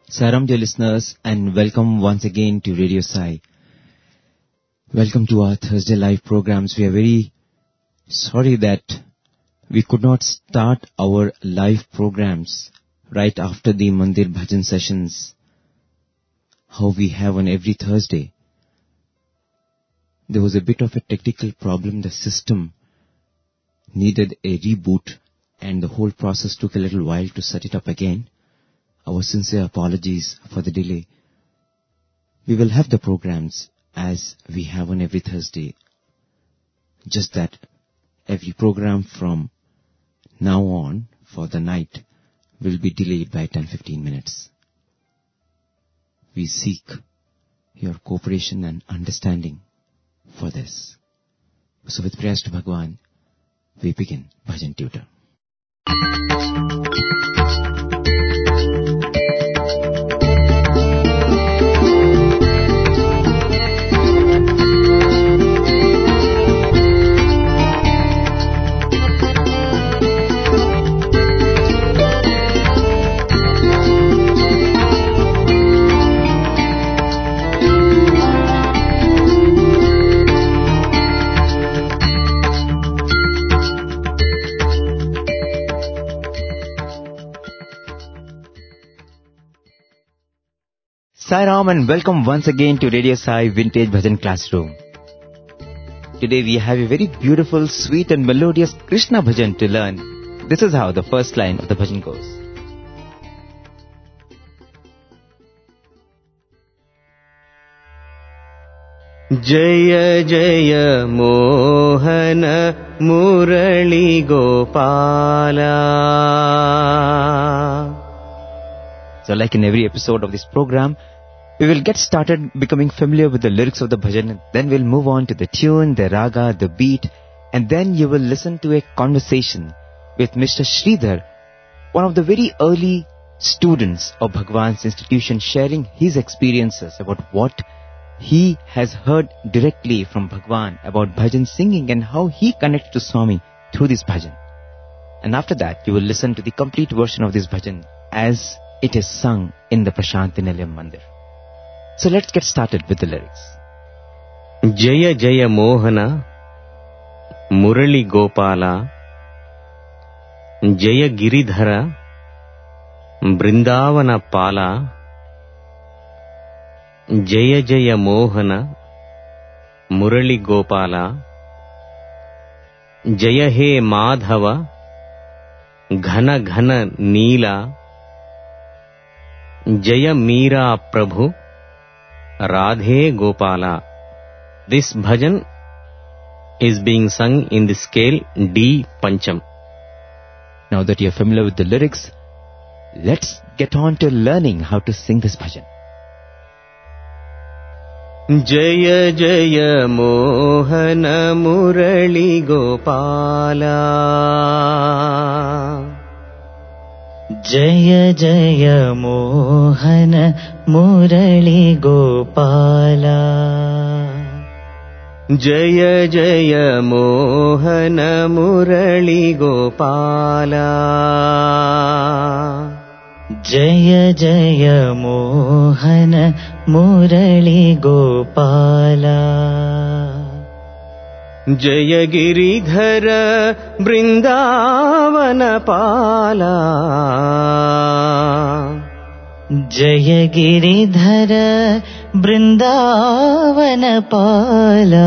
Saram dear listeners, and welcome once again to Radio Sai. Welcome to our Thursday live programs. We are very sorry that we could not start our live programs right after the Mandir Bhajan sessions, how we have on every Thursday. There was a bit of a technical problem. The system needed a reboot and the whole process took a little while to set it up again. Our sincere apologies for the delay. We will have the programs as we have on every Thursday. Just that every program from now on for the night will be delayed by 10-15 minutes. We seek your cooperation and understanding for this. So with prayers to Bhagwan, we begin Bhajan Tutor. Sai Ram and welcome once again to Radio Sai Vintage Bhajan Classroom. Today we have a very beautiful, sweet and melodious Krishna Bhajan to learn. This is how the first line of the Bhajan goes. Jaya Jaya Mohana Murali Gopala. So like in every episode of this program, we will get started becoming familiar with the lyrics of the bhajan, then we'll move on to the tune, the raga, the beat, and then you will listen to a conversation with Mr. Sridhar, one of the very early students of Bhagwan's institution, sharing his experiences about what he has heard directly from Bhagwan about bhajan singing and how he connected to Swami through this bhajan. And after that, you will listen to the complete version of this bhajan as it is sung in the Prashanti Nilayam Mandir. So let's get started with the lyrics. Jaya Jaya Mohana Murali Gopala. Jaya Giridhara Brindavana Pala. Jaya Jaya Mohana Murali Gopala. Jaya He Madhava Ghana Ghana Neela. Jaya Meera Prabhu Radhe Gopala. This bhajan is being sung in the scale D Pancham. Now that you are familiar with the lyrics, let's get on to learning how to sing this bhajan. Jaya Jaya Mohana Murali Gopala. Jaya Jaya Mohana Murali Gopala. Jaya Jaya Mohana Murali Gopala. Jaya Jaya Mohana Murali Gopala. Jaya Giridhara Brindavana Pala. Jaya Giridhara Brindavana Pala.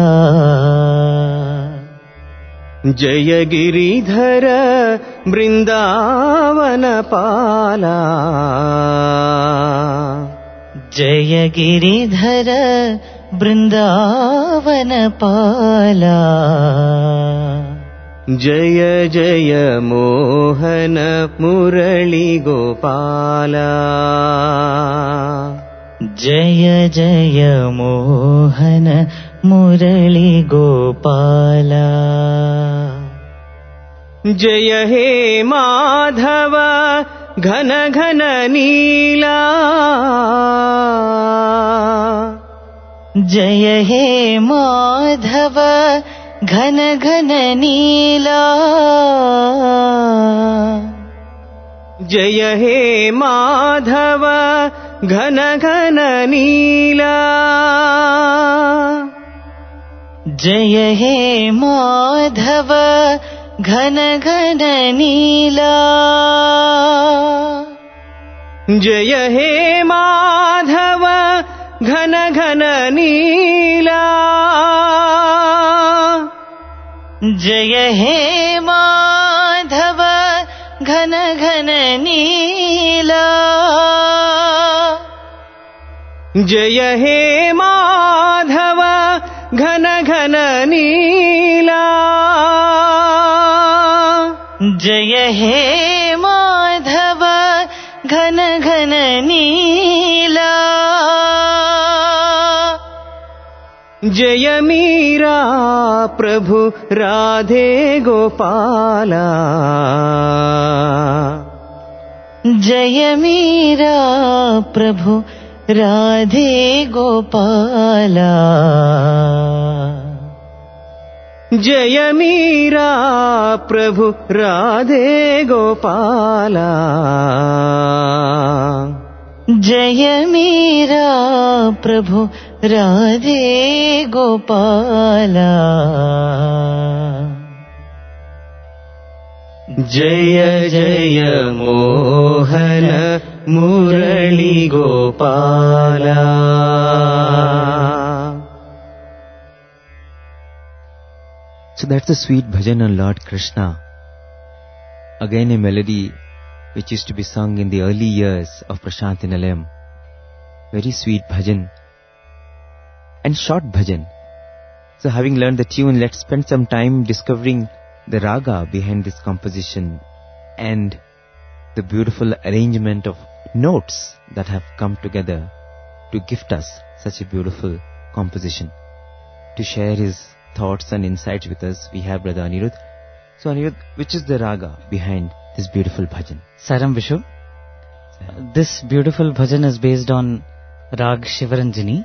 Jaya Giridhara Brindavana Pala. Jaya Giridhara Brindavana Pala. Jaya Jaya Mohana Murali Gopala. Jaya Jaya Mohana Murali Gopala. Jaya He Madhava Ghana Ghana Neela. Jaya He Madhava Ghana Ghana Neela. Jaya He Madhava घन घन नीला जय हे माधव घन घन नीला जय हे माधव घन घन नीला जय हे माधव घन घन नीला जय हे माधव घन घन नीला जय हे माधव घन घन नीला जय मीरा प्रभु राधे गोपाला जय मीरा प्रभु राधे गोपाला जय मीरा प्रभु राधे गोपाला जय मीरा प्रभु राधे गोपाला जय जय मोहन मुरली Gopala So that's the sweet bhajan on Lord Krishna. Again a melody which used to be sung in the early years of Prashanthi Nilayam. Very sweet bhajan. And short bhajan. So having learned the tune, let's spend some time discovering the raga behind this composition and the beautiful arrangement of notes that have come together to gift us such a beautiful composition. To share his thoughts and insights with us, we have Brother Anirudh. So Anirudh, which is the raga behind this beautiful bhajan? Saram Vishu. This beautiful bhajan is based on Rag Shivaranjani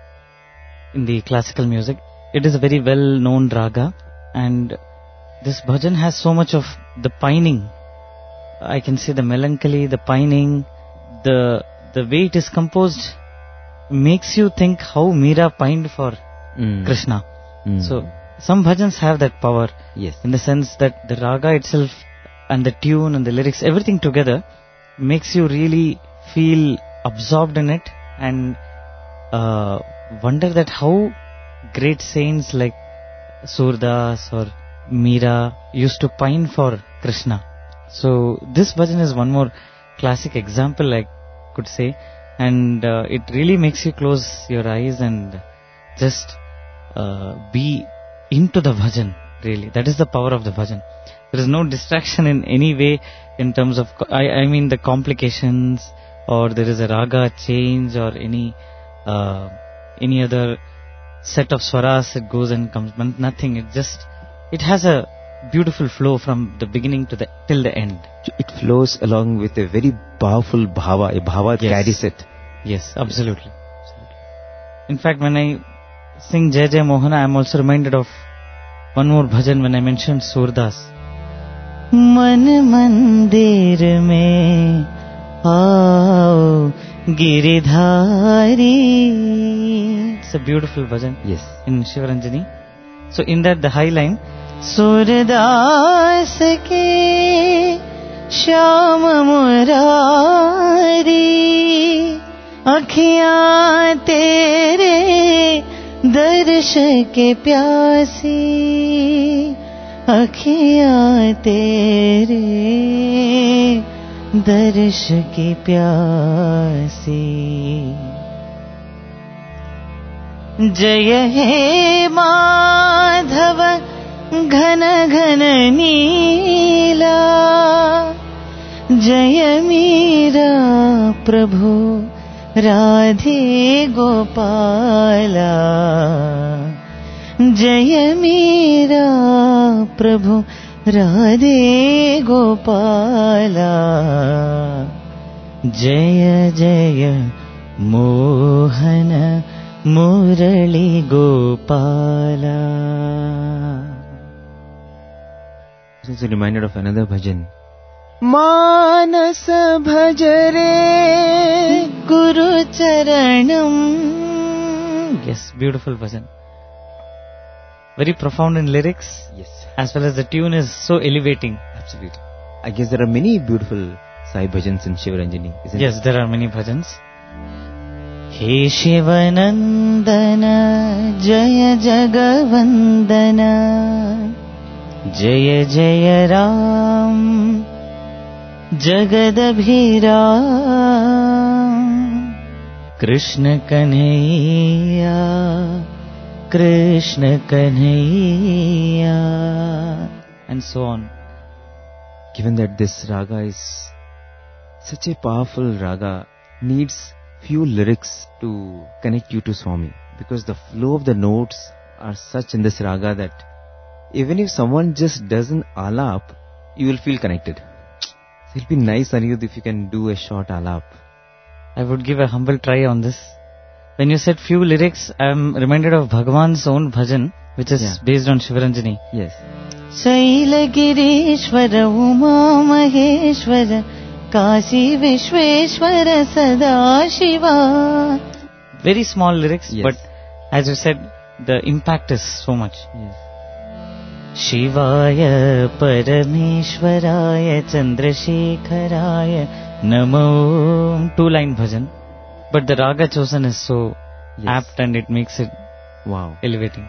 in the classical music. It is a very well-known raga, and this bhajan has so much of the pining. I can say the melancholy, the pining, the way it is composed makes you think how Meera pined for Krishna. So some bhajans have that power, Yes. in the sense that the raga itself and the tune and the lyrics, everything together makes you really feel absorbed in it and wonder that how great saints like Surdas or Meera used to pine for Krishna. So this bhajan is one more classic example, I could say, and it really makes you close your eyes and just be into the bhajan, really. That is the power of the bhajan. There is no distraction in any way in terms of, I mean the complications, or there is a raga change or any other set of swaras it goes and comes, but nothing. It has a beautiful flow from the beginning to till the end. It flows along with a very powerful bhava. A bhava carries it. Yes, absolutely. In fact, when I sing Jai Jai Mohana, I am also reminded of one more bhajan when I mentioned Surdas. Man mandir mein aao giridhari. It's a beautiful bhajan. Yes. In Shivaranjani. So in that the high line, Surdas ke Shyam Murari Akhiyan tere दर्श के प्यासी अखियाँ तेरे दर्श के प्यासी जय हे माधव घन घन नीला जय मीरा प्रभु राधे गोपाला जय मीरा प्रभु राधे गोपाला जय जय मोहन मुरली Gopala. This is a reminder of another bhajan. मानस भज रे गुरु charanam. Yes, beautiful bhajan. Very profound in lyrics, Yes, as well as the tune is so elevating. absolutely. I guess there are many beautiful Sai bhajans in Shivaranjani, isn't Yes, there are many bhajans. He Shivanandana, Jaya Jagavandana, Jaya Jaya Ram, Jagadabhiram, Krishna Kanhaiya, Krishna Kanhaiya, and so on. Given that this raga is such a powerful raga, needs few lyrics to connect you to Swami, because the flow of the notes are such in this raga that even if someone just does an alap, you will feel connected. So it'll be nice, Anirudh, if you can do a short alap. I would give a humble try on this. When you said few lyrics, I am reminded of Bhagwan's own bhajan, which is based on Shivaranjani. Yes. Shailagirishwara Uma Maheshwara Kashi Vishweshwara Sadashiva. Very small lyrics, Yes. but as you said, the impact is so much. Yes. Shivaya Parameshwaraya Chandrasekharaya Namo. 2-line bhajan, but the raga chosen is so Yes. apt and it makes it Wow. elevating.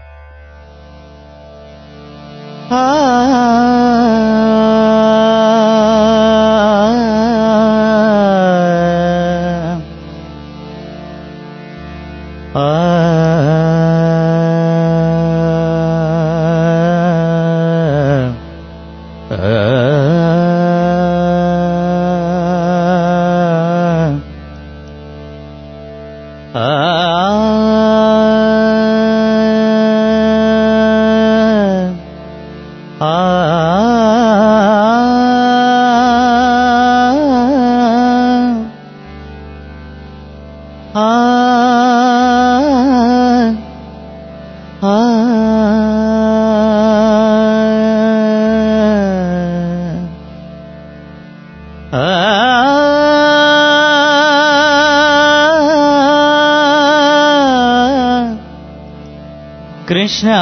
Krishna,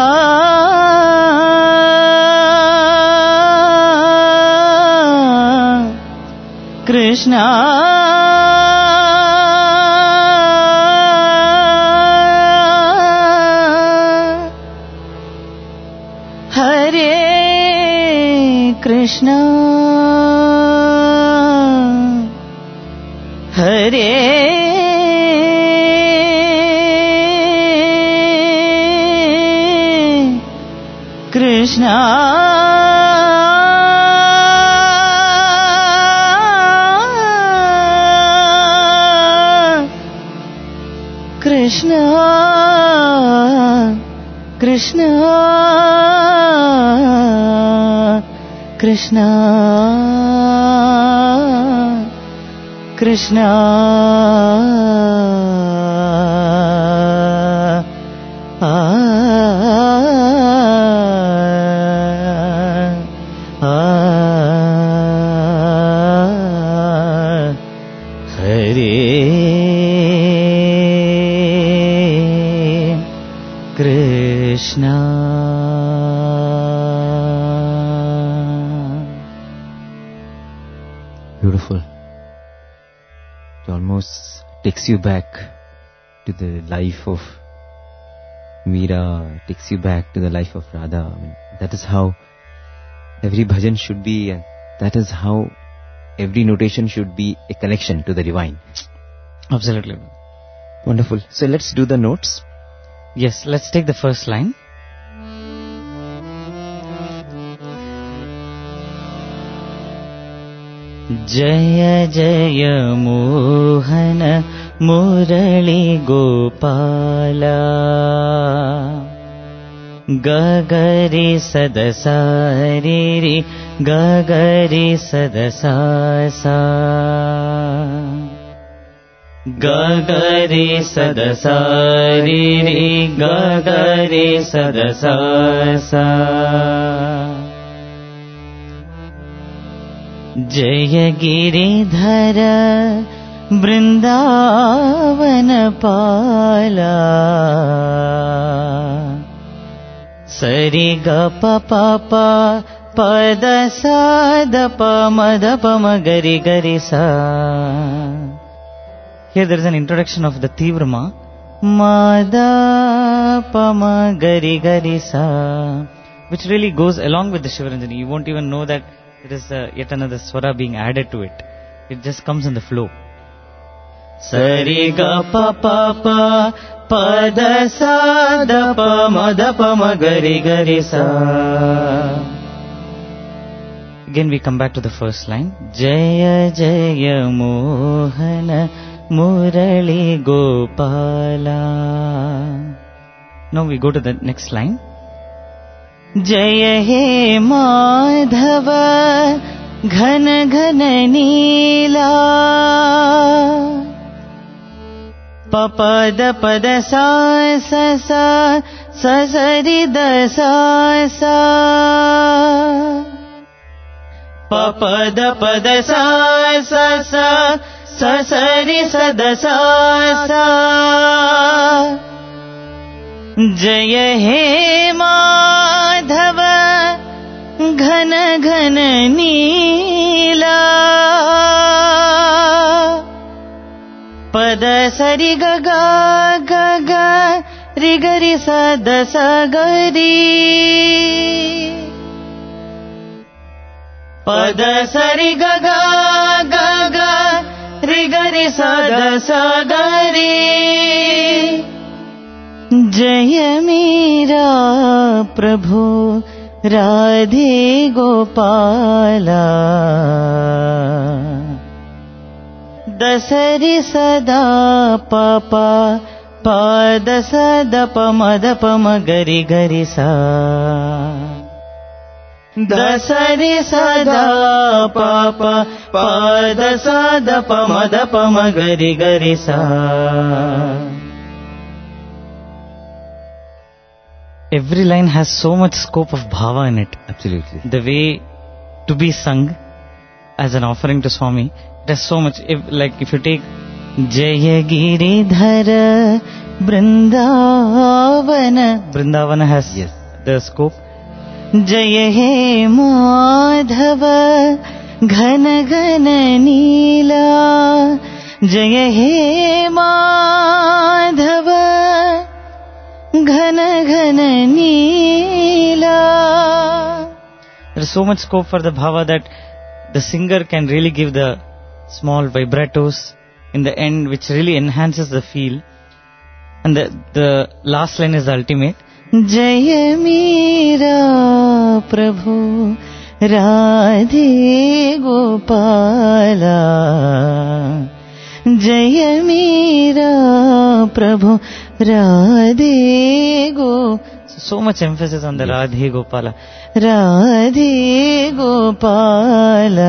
Krishna, Hare Krishna, Hare Krishna, Krishna, Krishna, Krishna, Krishna, Krishna. Beautiful. It almost takes you back to the life of Meera, takes you back to the life of Radha. I mean, that is how every bhajan should be, and that is how every notation should be a connection to the divine. Absolutely. Wonderful. So let's do the notes. Yes, let's take the first line. Jaya Jaya Mohana Murali Gopala Gagari Sadasariri Gagari Sadasasa Gagari Sadasariri Gagari Sadasasa Jaya Giridhara Brindavana పాలా సరి గ ప ప ప పద saw the ప మ the ప మ గరి గరి సా. Here there is an introduction of the Tivrama. Ma da pa ma gari gari sa, which really goes along with the Shivaranjani. You won't even know that it is yet another swara being added to it. It just comes in the flow. Sari ga pa pa pa pa da sa da pa ma da pa ma gari gari sa. Again we come back to the first line. Jaya Jaya Mohana Murali Gopala. Now we go to the next line. Jaya He Madhava Ghana Ghana Neela Papada Pada Sa Sa Sa Sa Sari Da Sa Sa Papada Pada Sa Sa Sa Sa Sari Sa Da Sa Sa. Jaya He Madhava Ghana Ghana Neela Pada Sari Ga Ga Ga Ga Ri Ga Ri Sa Da Sa Ga Ri Pada Sari Ga Ga Ga Ga Ri Ga Ri Sa Da Sa Ga Ri. Jaya Mera Prabhu Radhe Gopala Dasari Sada Papa Pada Sada Pamada Pama Gari Gari Sa. Dasari Sada Papa Pada Sada Pamada Pama Gari Gari Sa. Every line has so much scope of bhava in it. Absolutely. The way to be sung as an offering to Swami, it has so much. If you take Jaya Giridhara Brindavana has the scope. Jaya He Madhava Ghana Ghana Neela Jaya He Madhava Ghana Ghana Neela. There is so much scope for the bhava that the singer can really give the small vibratos in the end, which really enhances the feel. And the last line is the ultimate. Jaya Mera Prabhu Radhe Gopala Jaya Mera Prabhu Radhe Go. So much emphasis on the Radhe Gopala. Radhe Gopala.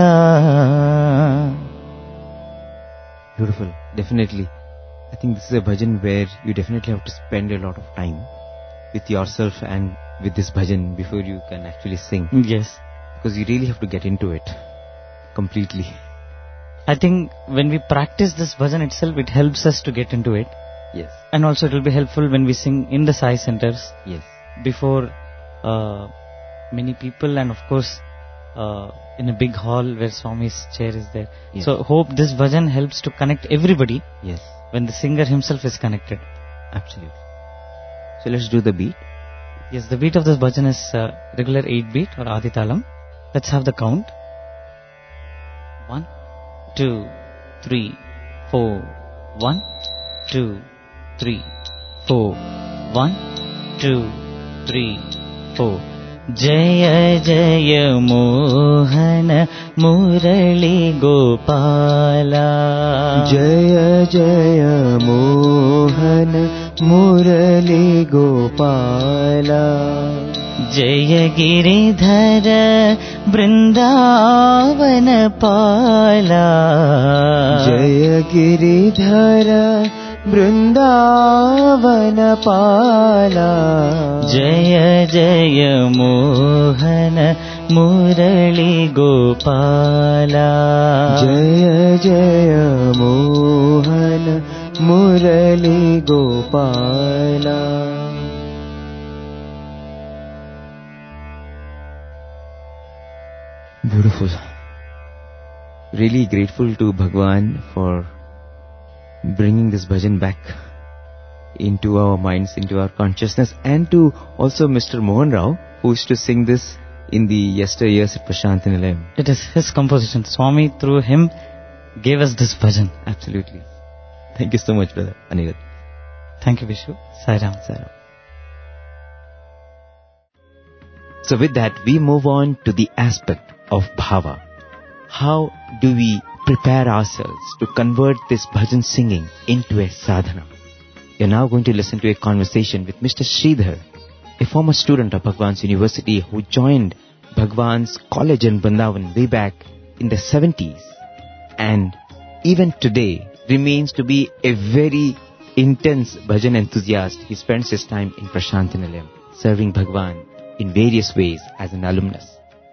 Beautiful. Definitely. I think this is a bhajan where you definitely have to spend a lot of time with yourself and with this bhajan before you can actually sing. Yes. Because you really have to get into it completely. I think when we practice this bhajan itself, it helps us to get into it. Yes. And also it will be helpful when we sing in the Sai centers. Yes. Before many people, and of course in a big hall where Swami's chair is there. Yes. So hope this bhajan helps to connect everybody. Yes. When the singer himself is connected. Absolutely. So let's do the beat. Yes, the beat of this bhajan is regular 8 beat or Aditalam. Let's have the count. 1, 2, 3, 4. 1, 2, 3, 4. 1, 2, 3, 4. Jaya Jaya Mohana Murali Gopala Jaya Jaya Mohana Murali Gopala Jaya Giridhara Brindavana Pala Jaya Giridhara Brindavana Pala Jaya Jaya Mohana मुरली गोपाला जय जय मोहन मुरली Gopala. Beautiful. Really grateful to Bhagwan for bringing this bhajan back into our minds, into our consciousness, and to also Mr. Mohan Rao, who used to sing this in the yesteryears at Prashanthi Nilayam. It is his composition. Swami, through him, gave us this bhajan. Absolutely. Thank you so much, brother Anirudh. Thank you, Vishu. Sai Ram. Sai Ram. So with that, we move on to the aspect of bhava. How do we prepare ourselves to convert this bhajan singing into a sadhana? You're now going to listen to a conversation with Mr. Sridhar, a former student of Bhagwan's University who joined Bhagwan's college in Vrindavan way back in the 70s and even today remains to be a very intense bhajan enthusiast. He spends his time in Prashanthi Nilayam serving Bhagwan in various ways as an alumnus.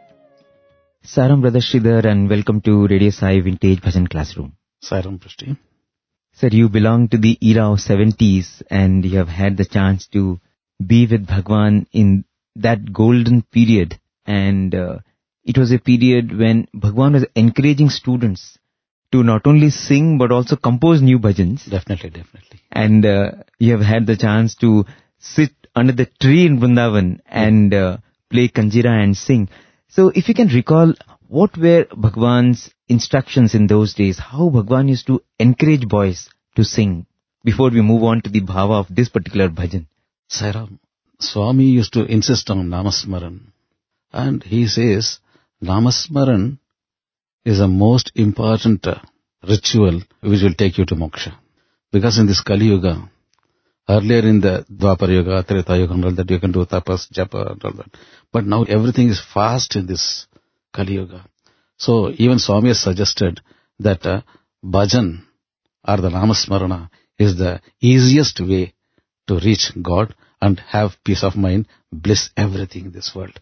Saram, brother Sridhar, and welcome to Radio Sai Vintage Bhajan Classroom. Saram, Prashti. Sir, you belong to the era of 70s and you have had the chance to be with Bhagwan in that golden period. And it was a period when Bhagwan was encouraging students to not only sing but also compose new bhajans. Definitely. And you have had the chance to sit under the tree in Vrindavan and play kanjira and sing. So if you can recall, what were Bhagwan's instructions in those days? How Bhagwan used to encourage boys to sing before we move on to the bhava of this particular bhajan? Sairam, Swami used to insist on Namasmaran. And he says, Namasmaran is the most important ritual which will take you to moksha. Because in this Kali Yuga, earlier in the Dwapar Yuga, Treta Yuga and all that, you can do tapas, japa and all that. But now everything is fast in this Kali Yuga. So even Swami has suggested that bhajan or the Namasmarana is the easiest way to reach God and have peace of mind, bliss, everything in this world.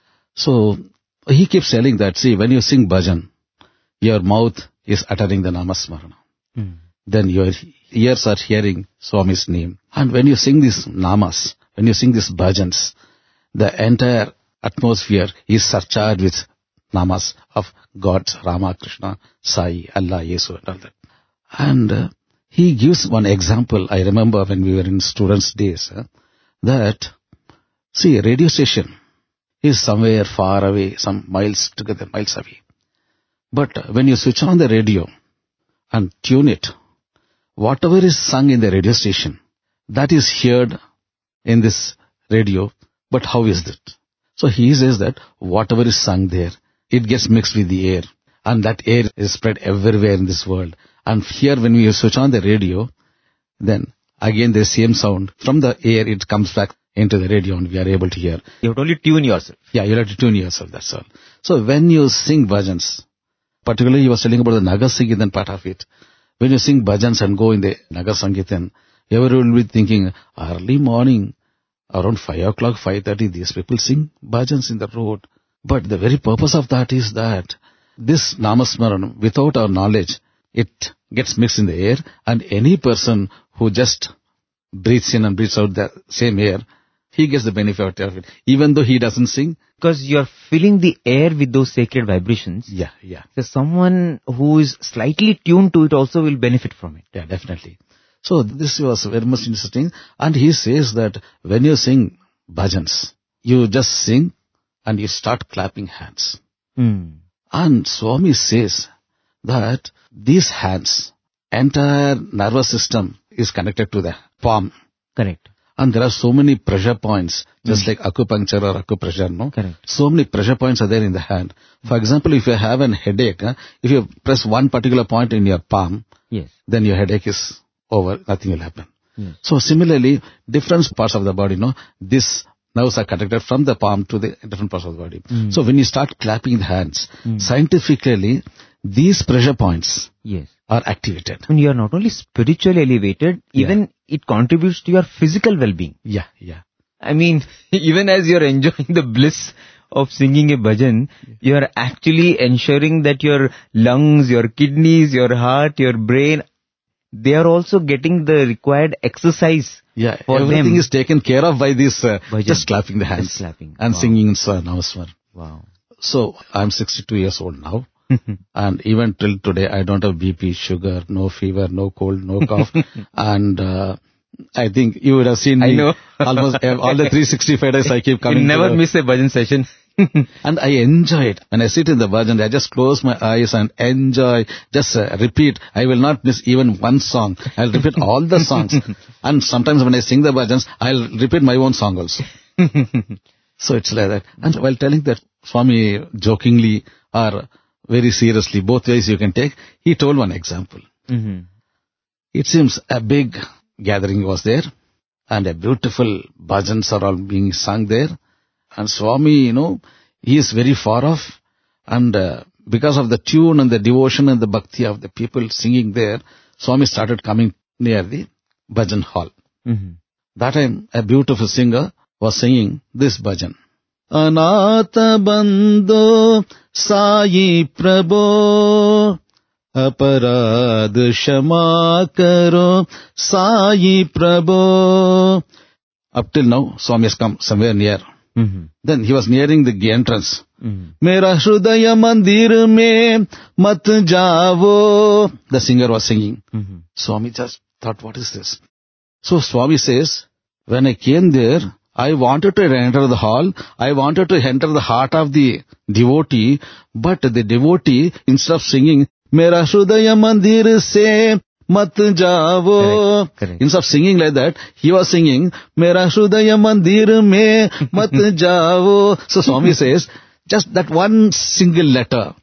So he keeps telling that, see, when you sing bhajan, your mouth is uttering the Namasmarana. Then your ears are hearing Swami's name. And when you sing these namas, when you sing these bhajans, the entire atmosphere is surcharged with namas of gods, Rama, Krishna, Sai, Allah, Yesu and all that. And he gives one example. I remember when we were in students' days, that, see, a radio station is somewhere far away, some miles together, miles away. But when you switch on the radio and tune it, whatever is sung in the radio station, that is heard in this radio, but how is that? So he says that whatever is sung there, it gets mixed with the air, and that air is spread everywhere in this world. And here when we switch on the radio, then again the same sound from the air, it comes back into the radio and we are able to hear. You have to only tune yourself. Yeah, you have to tune yourself, that's all. So when you sing bhajans, particularly he was telling about the Nagar Sangeetan part of it. When you sing bhajans and go in the Nagar Sangeetan, everyone will be thinking, early morning, around 5 o'clock, 5:30, these people sing bhajans in the road. But the very purpose of that is that this Namasmaran, without our knowledge, it gets mixed in the air, and any person who just breathes in and breathes out the same air, he gets the benefit of it, even though he doesn't sing. Because you're filling the air with those sacred vibrations. Yeah. So someone who is slightly tuned to it also will benefit from it. Yeah, definitely. So this was very much interesting. And he says that when you sing bhajans, you just sing and you start clapping hands. And Swami says that these hands, entire nervous system is connected to the palm. Correct. And there are so many pressure points, just like acupuncture or acupressure, no? Correct. So many pressure points are there in the hand. For example, if you have an headache, if you press one particular point in your palm, Yes. then your headache is over, nothing will happen. Yes. So similarly, different parts of the body, these nerves are connected from the palm to the different parts of the body. So when you start clapping the hands, scientifically, these pressure points Yes. are activated. And you are not only spiritually elevated, even it contributes to your physical well-being. Yeah. I mean, even as you're enjoying the bliss of singing a bhajan, you are actually ensuring that your lungs, your kidneys, your heart, your brain, they are also getting the required exercise. Yeah, for everything them. is taken care of by this, Bhajan. just clapping the hands Just clapping. and Wow. singing Namasmar. Wow. So I'm 62 years old now. And even till today, I don't have BP, sugar, no fever, no cold, no cough. And I think you would have seen me I know. almost all the 365 days I keep coming. You never to miss a bhajan session. and I enjoy it. When I sit in the bhajan, I just close my eyes and enjoy, just repeat. I will not miss even one song. I'll repeat all the songs. And sometimes when I sing the bhajans, I'll repeat my own song also. So it's like that. And while telling that, Swami jokingly or very seriously, both ways you can take, he told one example. It seems a big gathering was there and a beautiful bhajans are all being sung there. And Swami, he is very far off. And because of the tune and the devotion and the bhakti of the people singing there, Swami started coming near the bhajan hall. That time, a beautiful singer was singing this bhajan. Anata bandho Sai Prabho Aparad Shama Karo Sai Prabho. Up till now, Swami has come somewhere near. Then he was nearing the entrance. Mera Hrudaya Mandir mein mat javo. The singer was singing. Swami just thought, what is this? So Swami says, when I came there, I wanted to enter the hall. I wanted to enter the heart of the devotee. But the devotee, instead of singing, Mera Hrudaya Mandir se mat javo. Correct. Instead of singing like that, he was singing, Mera Hrudaya Mandir mein mat javo. So Swami says, just that one single letter,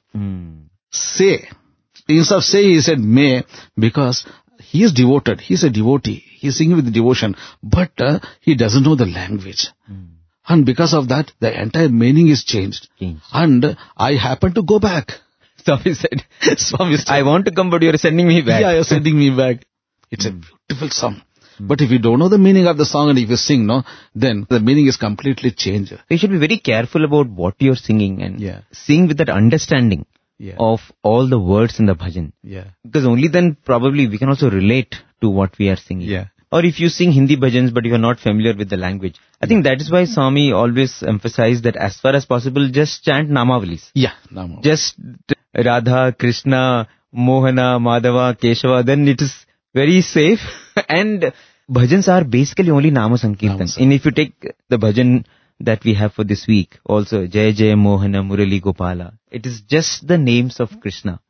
say. Instead of say, he said may, because he is devoted. He is a devotee. He is singing with devotion. But he doesn't know the language. And because of that, the entire meaning is changed. And I happen to go back. Swami said, I want to come, but you are sending me back. Yeah, you're sending me back. It's a beautiful song. But if you don't know the meaning of the song and if you sing, then the meaning is completely changed. You should be very careful about what you're singing and sing with that understanding of all the words in the bhajan. Because only then probably we can also relate to what we are singing. Or if you sing Hindi bhajans but you are not familiar with the language. I think that is why Swami always emphasized that as far as possible, just chant Namavalis. Namavalis. Just Radha, Krishna, Mohana, Madhava, Keshava, then it is very safe. And bhajans are basically only Nama Sankirtan. And if you take the bhajan that we have for this week, also Jai Jai Mohana Murali Gopala, it is just the names of Krishna.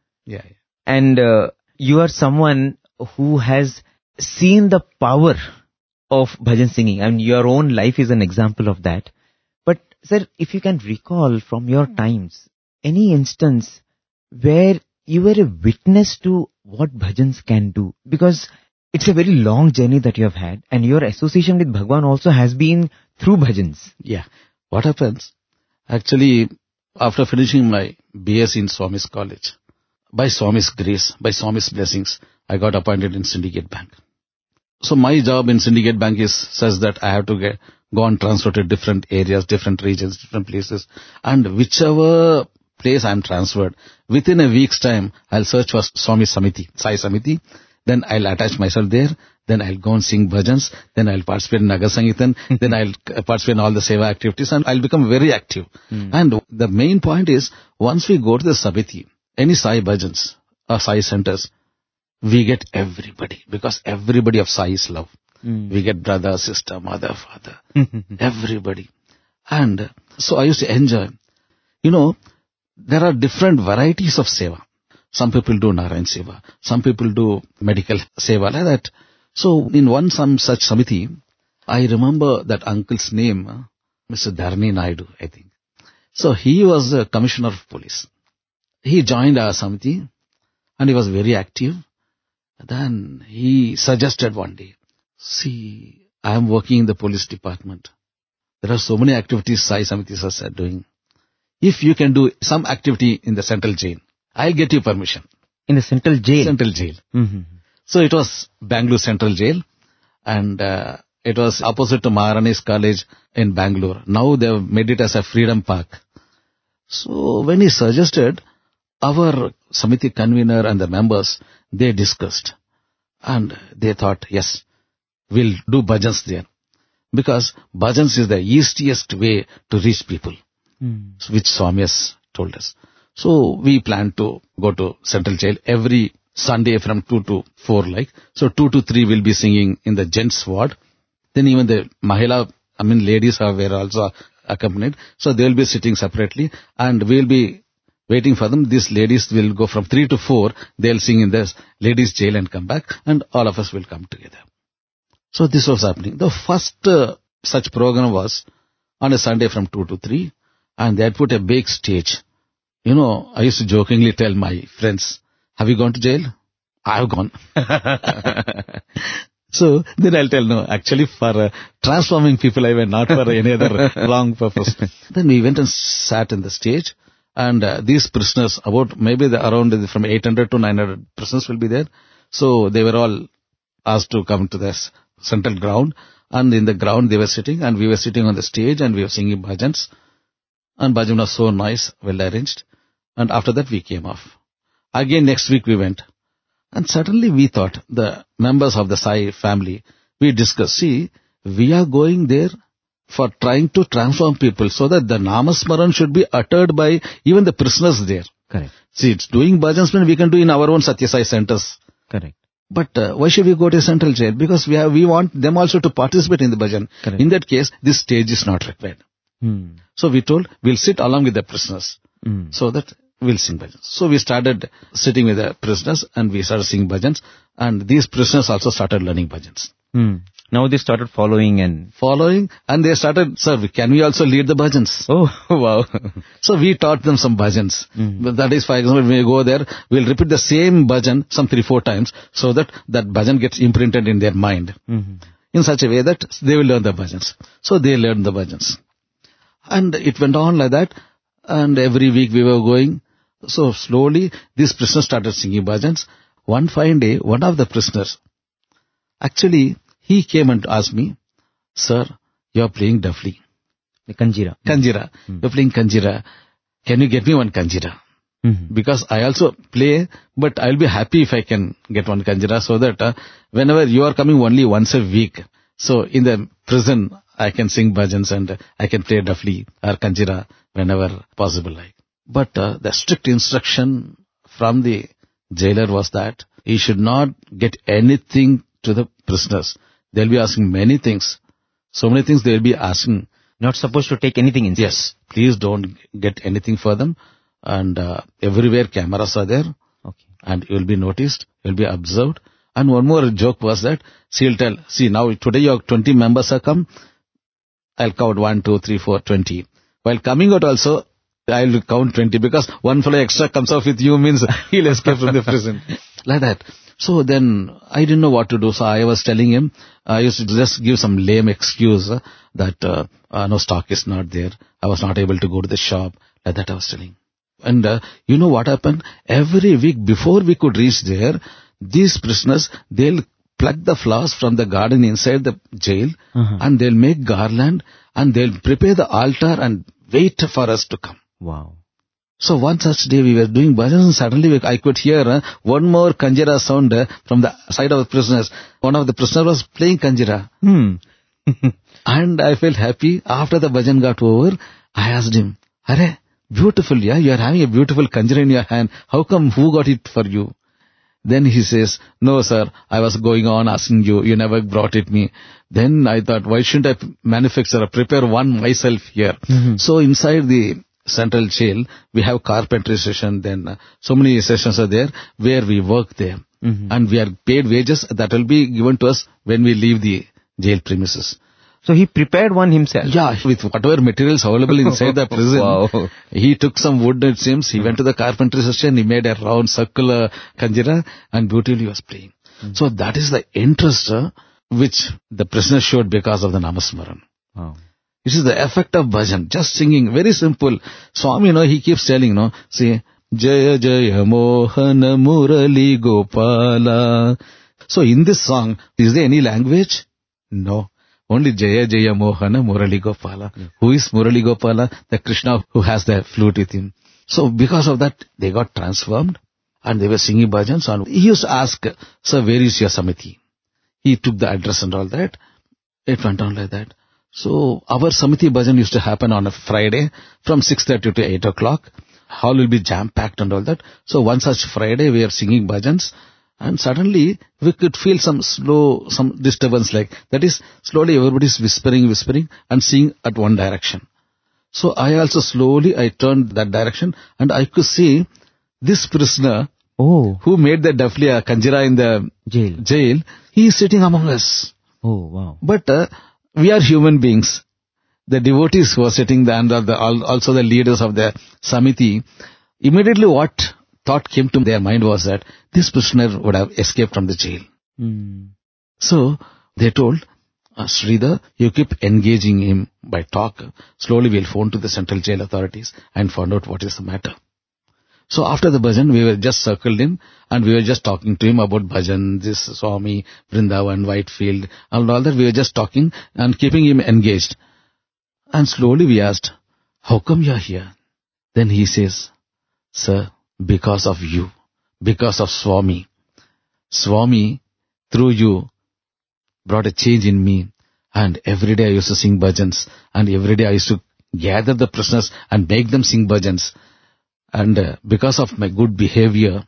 And you are someone who has seen the power of bhajan singing, and your own life is an example of that. But sir, if you can recall from your times, any instance where you were a witness to what bhajans can do, because it's a very long journey that you have had, and your association with Bhagwan also has been through bhajans. What happens? Actually, after finishing my BS in Swami's college, by Swami's grace, by Swami's blessings, I got appointed in Syndicate Bank. So my job in Syndicate Bank is such that I have to go and transfer to different areas, different regions, different places. And whichever place I am transferred, within a week's time, I'll search for Swami Samiti, Sai Samiti. Then I'll attach myself there. Then I'll go and sing bhajans. Then I'll participate in Nagar Sangeetan. Then I'll participate in all the seva activities and I'll become very active. And the main point is, once we go to the Samiti, any Sai bhajans or Sai centers, we get everybody, because everybody of Sai is love. We get brother, sister, mother, father, everybody. And so I used to enjoy. There are different varieties of seva. Some people do Narayan seva. Some people do medical seva, like that. So in some such samiti, I remember that uncle's name, Mr. Dharani Naidu, I think. So he was a commissioner of police. He joined our samiti and he was very active. Then he suggested one day, see, I am working in the police department. There are so many activities Sai Samitis are doing. If you can do some activity in the central jail, I'll get you permission. In the central jail? Central jail. So it was Bangalore Central Jail, and it was opposite to Maharani's College in Bangalore. Now they have made it as a freedom park. So when he suggested, our Samiti convener and the members, they discussed. And they thought, yes, we'll do bhajans there. Because bhajans is the easiest way to reach people, which Swami has told us. So we plan to go to Central Jail every Sunday from 2 to 4 like. So 2 to 3 will be singing in the gents ward. Then even the ladies were also accompanied. So they will be sitting separately and we will be waiting for them. These ladies will go from 3 to 4. They'll sing in the ladies jail and come back and all of us will come together. So this was happening. The first such program was on a Sunday from 2 to 3 and they had put a big stage. I used to jokingly tell my friends, have you gone to jail? I have gone. So then I'll tell, no, actually for transforming people I went, not for any other wrong purpose. Then we went and sat in the stage and these prisoners, about maybe around from 800 to 900 prisoners will be there. So they were all asked to come to this central ground and in the ground they were sitting and we were sitting on the stage and we were singing bhajans and bhajan was so nice, well arranged, and after that we came off. Again next week we went and suddenly we thought, the members of the Sai family, we discussed, see, we are going there for trying to transform people so that the Namasmaran should be uttered by even the prisoners there. Correct. See, it's doing bhajans we can do in our own Satya Sai centers. Correct. But why should we go to Central Jail? Because we want them also to participate in the bhajan. Correct. In that case, this stage is not required. So we told, we'll sit along with the prisoners so that we'll sing bhajans. So we started sitting with the prisoners and we started singing bhajans and these prisoners also started learning bhajans. Now they started following and they started, sir, can we also lead the bhajans? Oh, wow. So we taught them some bhajans. That is, for example, when we go there, we'll repeat the same bhajan some 3-4 times so that bhajan gets imprinted in their mind in such a way that they will learn the bhajans. So they learned the bhajans. And it went on like that and every week we were going. So slowly these prisoners started singing bhajans. One fine day, one of the prisoners, actually, he came and asked me, sir, you are playing Dafli. The Kanjira. Kanjira. You're playing Kanjira. Can you get me one Kanjira? Because I also play, but I'll be happy if I can get one Kanjira so that whenever you are coming only once a week, so in the prison I can sing bhajans and I can play Dafli or Kanjira whenever possible. But the strict instruction from the jailer was that he should not get anything to the prisoners. They'll be asking many things. So many things they'll be asking. Not supposed to take anything inside. Yes. Please don't get anything for them. And everywhere cameras are there. Okay. And you'll be noticed. You'll be observed. And one more joke was that, he'll tell, see now today your 20 members have come. I'll count 1, 2, 3, 4, 20. While coming out also, I'll count 20 because one fellow extra comes off with you means he'll escape from the prison. Like that. So then I didn't know what to do. So I was telling him, I used to just give some lame excuse that no stock is not there. I was not able to go to the shop. Like that I was telling. And you know what happened? Every week before we could reach there, these prisoners, they'll pluck the flowers from the garden inside the jail and they'll make garland and they'll prepare the altar and wait for us to come. Wow. So one such day we were doing bhajans and suddenly I could hear one more Kanjira sound from the side of the prisoners. One of the prisoners was playing Kanjira. And I felt happy. After the bhajan got over, I asked him, Arey, beautiful, yeah, you are having a beautiful Kanjira in your hand. How come, who got it for you? Then he says, no sir, I was going on asking you, you never brought it me. Then I thought, why shouldn't I manufacture or prepare one myself here? So inside the Central Jail, we have carpentry session, then so many sessions are there where we work there. And we are paid wages that will be given to us when we leave the jail premises. So he prepared one himself? Yeah, with whatever materials available inside the prison. Wow. He took some wood, it seems, he went to the carpentry session, he made a round circular Kanjira and beautifully was playing. So that is the interest which the prisoner showed because of the Namasmaran. Wow. This is the effect of bhajan, just singing, very simple. Swami, he keeps telling, say, Jaya Jaya Mohana Murali Gopala. So in this song, is there any language? No. only Jaya Jaya Mohana Murali Gopala. Who is Murali Gopala? The Krishna who has the flute with him. So because of that, they got transformed and they were singing bhajans. And he used to ask, sir, where is your Samiti? He took the address and all that. It went on like that. So our Samiti bhajan used to happen on a Friday from 6:30 to 8 o'clock. Hall will be jam-packed and all that. So one such Friday we are singing bhajans and suddenly we could feel some disturbance like that is slowly everybody is whispering and singing at one direction. So I also I turned that direction and I could see this prisoner who made the Dafliya Kanjira in the jail, he is sitting among us. Oh, wow. But we are human beings. The devotees who are sitting there and also the leaders of the Samiti, immediately what thought came to their mind was that this prisoner would have escaped from the jail. So they told, Sridhar, you keep engaging him by talk. Slowly we'll phone to the central jail authorities and find out what is the matter. So after the bhajan, we were just circled him and we were just talking to him about bhajan, this Swami, Vrindavan, Whitefield, and all that. We were just talking and keeping him engaged. And slowly we asked, how come you are here? Then he says, sir, because of you, because of Swami. Swami, through you, brought a change in me. And every day I used to sing bhajans. And every day I used to gather the prisoners and make them sing bhajans. And because of my good behavior,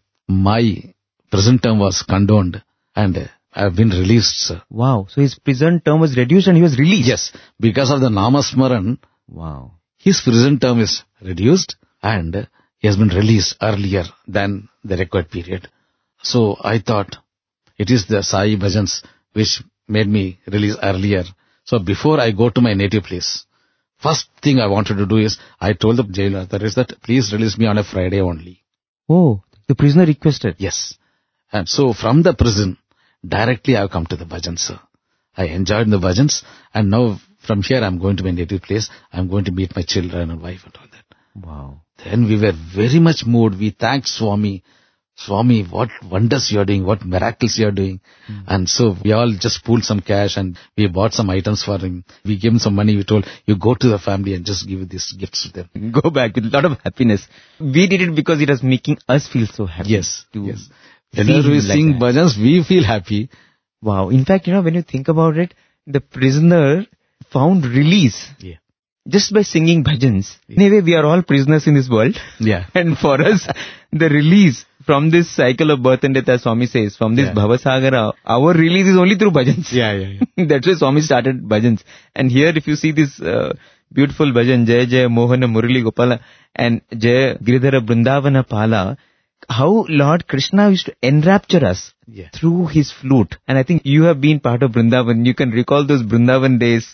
my prison term was condoned and I have been released, sir. Wow. So his prison term was reduced and he was released? Yes. Because of the Namasmaran, wow, his prison term is reduced and he has been released earlier than the required period. So I thought it is the Sai Bhajans which made me release earlier. So before I go to my native place, first thing I wanted to do is, I told the jail authorities that please release me on a Friday only. Oh, the prisoner requested? Yes. And so from the prison, directly I have come to the bhajans, sir. I enjoyed the bhajans and now from here I am going to my native place. I am going to meet my children and wife and all that. Wow. Then we were very much moved. We thanked Swami. Swami, what wonders you are doing, what miracles you are doing. And so we all just pooled some cash and we bought some items for him. We gave him some money. We told, you go to the family and just give these gifts to them. Go back with a lot of happiness. We did it because it was making us feel so happy. Yes. Whenever we sing bhajans, we feel happy. Wow. In fact, when you think about it, the prisoner found release. Yeah. Just by singing bhajans. Anyway, we are all prisoners in this world. Yeah. And for us, the release from this cycle of birth and death, as Swami says, from this Bhavasagara, our release is only through bhajans. Yeah. That's why Swami started bhajans. And here, if you see this beautiful bhajan, Jaya Jaya Mohana Murali Gopala and Jaya Giridhara Brindavana Pala, how Lord Krishna used to enrapture us through his flute. And I think you have been part of Vrindavan. You can recall those Vrindavan days,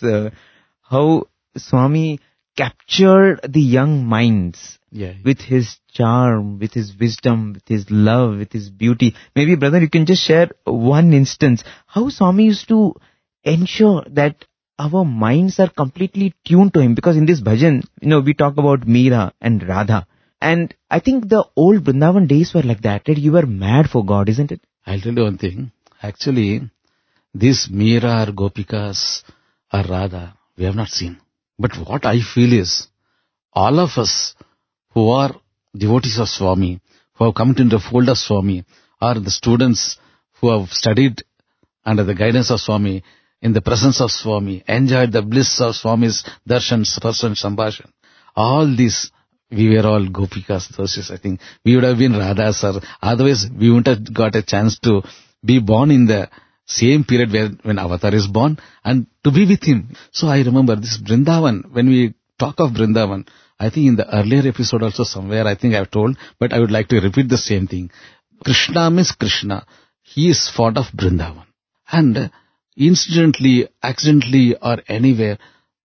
how Swami captured the young minds with his charm, with his wisdom, with his love, with his beauty. Maybe, brother, you can just share one instance how Swami used to ensure that our minds are completely tuned to him. Because in this bhajan, we talk about Meera and Radha. And I think the old Vrindavan days were like that. You were mad for God, isn't it? I'll tell you one thing. Actually, these Meera or Gopikas or Radha, we have not seen. But what I feel is, all of us who are devotees of Swami, who have come into the fold of Swami, are the students who have studied under the guidance of Swami, in the presence of Swami, enjoyed the bliss of Swami's darshan, darshan, sambhashan. All these, we were all Gopikas, those I think. We would have been Radhas, or otherwise we wouldn't have got a chance to be born in the same period when Avatar is born and to be with him. So I remember this Vrindavan, when we talk of Vrindavan, I think in the earlier episode also somewhere I think I have told, but I would like to repeat the same thing. Krishna means Krishna. He is fond of Vrindavan. And incidentally, accidentally or anywhere,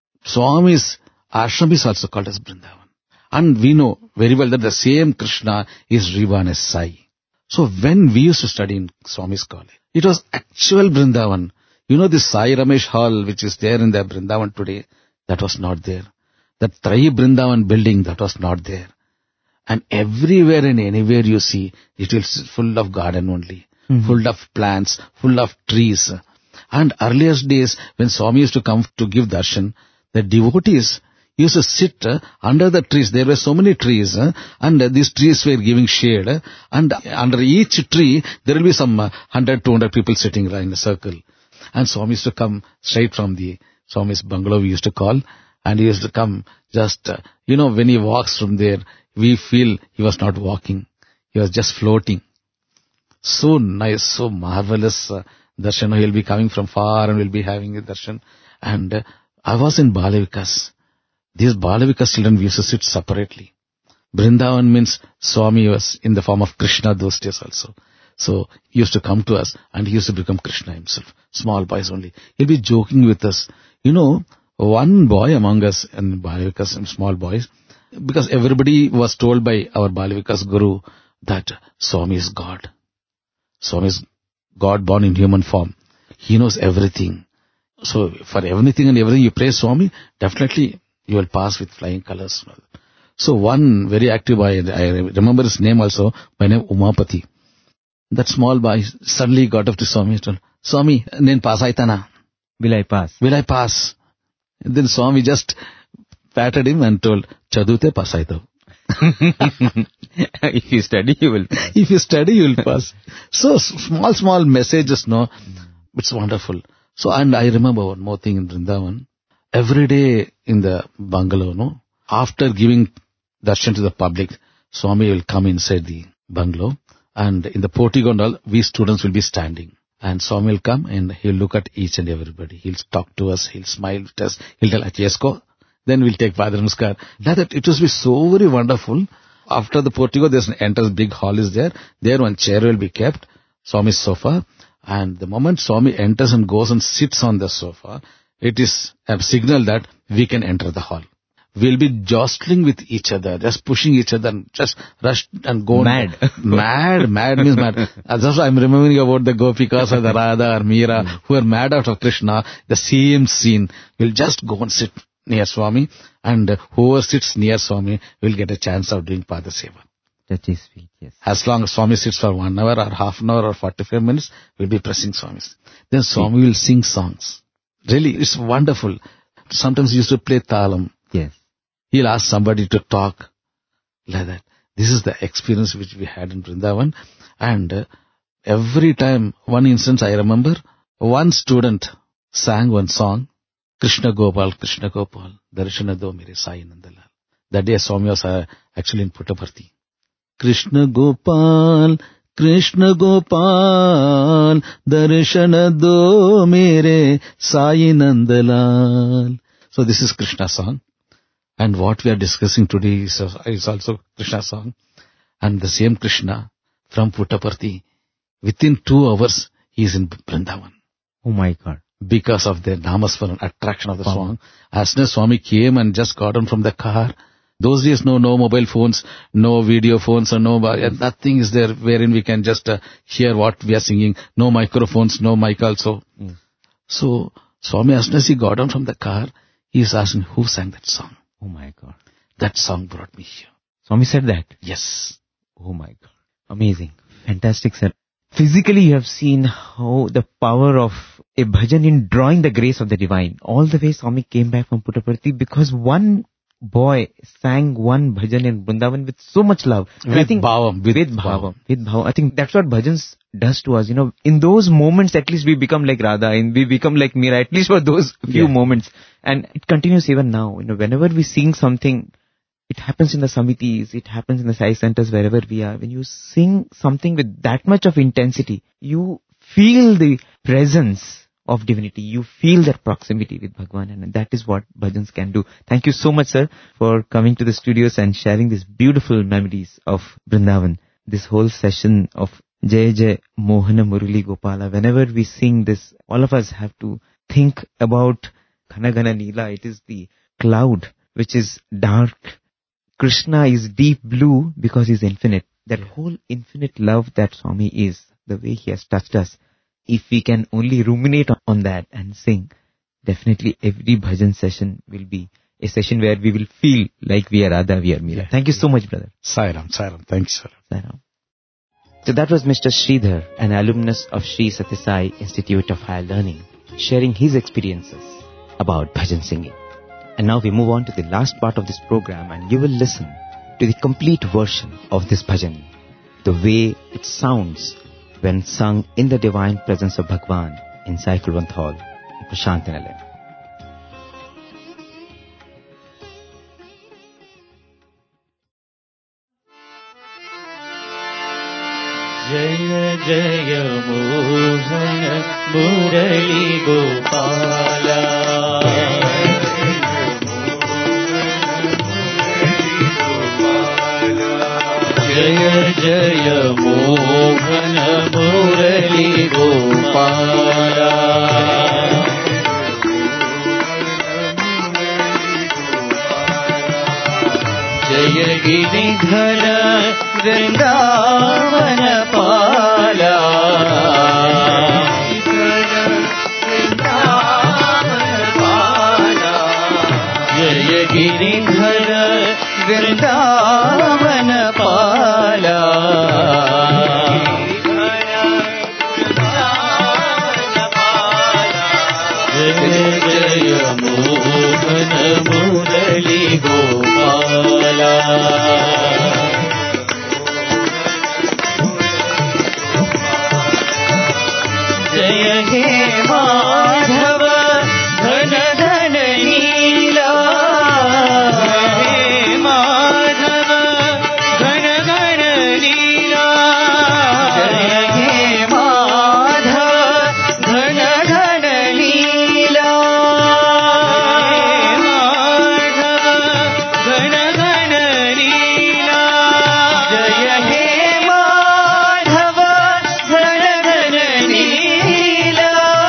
Swami's ashram is also called as Vrindavan. And we know very well that the same Krishna is reborn as Sai. So when we used to study in Swami's college, it was actual Vrindavan. This Sai Ramesh Hall which is there in the Vrindavan today, that was not there. That Trayi Vrindavan building, that was not there. And everywhere and anywhere you see, it is full of garden only, full of plants, full of trees. And earliest days, when Swami used to come to give darshan, the devotees used to sit under the trees. There were so many trees, and these trees were giving shade. And under each tree, there will be some 100, 200 people sitting in a circle. And Swami used to come straight from the Swami's bungalow, we used to call. And he used to come just, when he walks from there, we feel he was not walking. He was just floating. So nice, so marvelous darshan. He'll be coming from far and we'll be having a darshan. And I was in Bala Vikas. These Bala Vikas children, we used to sit separately. Vrindavan means Swami was in the form of Krishna those days also. So he used to come to us and he used to become Krishna himself. Small boys only. He'll be joking with us. One boy among us in Bala Vikas, small boys, because everybody was told by our Bala Vikas Guru that Swami is God. Swami is God born in human form. He knows everything. So for anything and everything you pray Swami, definitely you will pass with flying colors. So one very active boy, I remember his name also, by name Umapati. That small boy suddenly got up to Swami and told, Swami, nen pass aitana. Will I pass? Will I pass? And then Swami just patted him and told, Chadute pass aito. If you study, you will pass. If you study, you will pass. So small messages, it's wonderful. So, and I remember one more thing in Vrindavan. Every day in the bungalow, after giving darshan to the public, Swami will come inside the bungalow, and in the portico and all, we students will be standing. And Swami will come and he'll look at each and everybody. He'll talk to us, he'll smile at us, he'll tell, yes, go. Then we'll take Padre Namaskar. Like that, it will be so very wonderful. After the portico, there's an entrance, big hall is there. There one chair will be kept, Swami's sofa. And the moment Swami enters and goes and sits on the sofa, it is a signal that we can enter the hall. We'll be jostling with each other, just pushing each other, and just rush and go. Mad. Mad means mad. That's why I'm remembering about the Gopikas or the Radha or Meera who are mad out of Krishna. The same scene. We'll just go and sit near Swami, and whoever sits near Swami will get a chance of doing Pada Seva. That is sweet, yes. As long as Swami sits for 1 hour or half an hour or 45 minutes, we'll be pressing Swamis. Then Swami will sing songs. Really, it's wonderful. Sometimes he used to play Talam. Yes. He'll ask somebody to talk like that. This is the experience which we had in Vrindavan. And every time, one instance I remember, one student sang one song, Krishna Gopal, Darshana Do Mere Sai Nandalal. That day Swami was actually in Puttaparthi. Krishna Gopal, Darshana Do Mere Sai Nandalal. So this is Krishna song. And what we are discussing today is also Krishna song. And the same Krishna from Puttaparthi, within 2 hours, he is in Vrindavan. Oh my God. Because of the Namaswaran attraction of the song. As soon as Swami came and just got on from the car, those days no mobile phones, no video phones, or nothing is there wherein we can just hear what we are singing. No microphones, no mic also. So Swami, as soon as he got on from the car, he is asking, who sang that song? Oh my God. That song brought me here. Swami said that? Yes. Oh my God. Amazing. Fantastic, sir. Physically, you have seen how the power of a bhajan in drawing the grace of the divine. All the way Swami came back from Puttaparthi because one boy sang one bhajan in Vrindavan with so much love. And With bhavam. With bhavam. I think that's what bhajans does to us. In those moments, at least we become like Radha and we become like Meera, at least for those few moments. And it continues even now. Whenever we sing something, it happens in the samitis, it happens in the sai centers, wherever we are. When you sing something with that much of intensity, you feel the presence of divinity. You feel that proximity with Bhagwan, and that is what bhajans can do. Thank you so much, sir, for coming to the studios and sharing these beautiful memories of Vrindavan. This whole session of Jai Jai Mohana Murali Gopala, whenever we sing this, all of us have to think about Ghana Ghana Neela. It is the cloud which is dark. Krishna is deep blue because he is infinite. That whole infinite love that Swami is, the way he has touched us, if we can only ruminate on that and sing, definitely every bhajan session will be a session where we will feel like we are Radha, we are Meera. Thank you so much, brother. Sairam. Thank you, sir. Sairam. So that was Mr. Sridhar, an alumnus of Sri Sathya Sai Institute of Higher Learning. sharing his experiences about bhajan singing. And now we move on to the last part of this program, and you will listen to the complete version of this bhajan, the way it sounds when sung in the divine presence of Bhagwan in Sai Kulwant Hall in Prashantinalayam. Jaya Jaya Mohana Murali Gopala, Jaya Jaya Mohana Murali Gopala, Jaya Giridhara Vrindavana Pala, Jaya Giridhara Vrindavana Pala, Jaya Jaya Mohana Murali Gopala, Jaya He Madhava Dhana Dhana Leela, He Madhava Dhana Dhana Leela, Jaya He Madhava Dhana Dhana Leela, Madhava Dhana Dhana Leela, Jaya He Madhava Dhana Dhana Leela,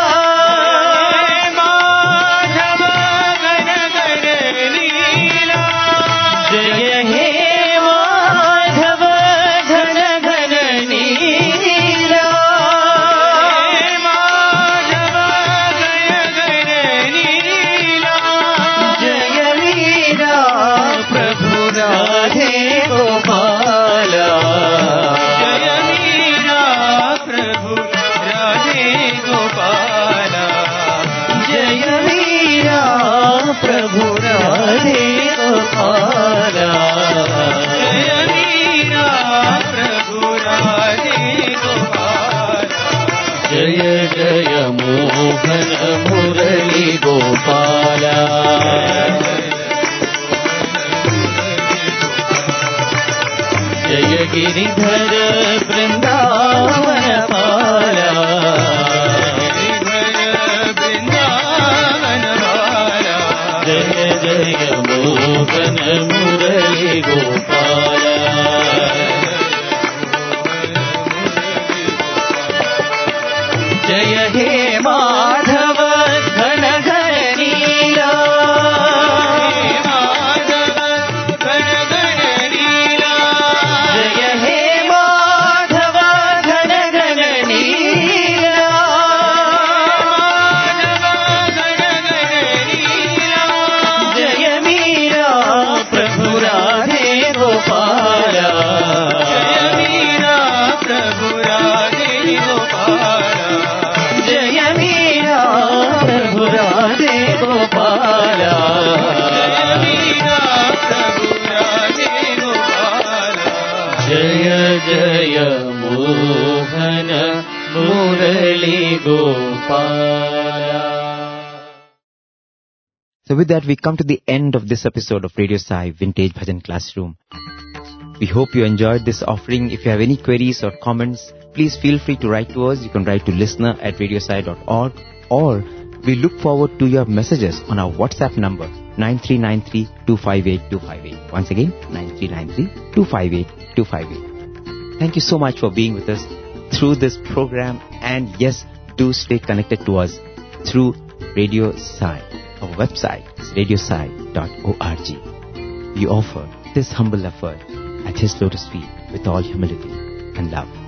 Madhava Dhana Dhana Leela, Jaya He Madhava Dhana Dhana Leela, Madhava Dhana Dhana Leela, Jaya Veera Prabhu Radhe Gopala, Jaya Veera Prabhu Radhe Gopala, Jaya Veera Prabhu Radhe Gopala, Jaya Veera Prabhu Radhe Gopala, Jaya Jaya Mohana Murali Gopala, Jaya Giridhara Vrindavana Pala, Jaya Jaya Mohana Murali Gopala, Jaya He Madhava Dhana Dhana Leela, Madhava Dhana Dhana Leela, Jaya He Madhava Dhana Dhana Leela, Madhava Dhana Dhana Leela, Jaya Veera Prabhu Radhe Gopala, Jaya Veera Prabhu Radhe Gopala, Jaya Veera Prabhu Radhe Gopala, Jaya Veera Prabhu Radhe Gopala, Jaya Jaya Mohana Murali Gopala. So with that, we come to the end of this episode of Radio Sai Vintage Bhajan Classroom. We hope you enjoyed this offering. If you have any queries or comments, please feel free to write to us. You can write to listener@radiosai.org, or we look forward to your messages on our WhatsApp number 9393258258. Once again, 9393258258. Thank you so much for being with us through this program, and yes, do stay connected to us through Radio Sai. Our website is radiosai.org. We offer this humble effort at His lotus feet with all humility and love.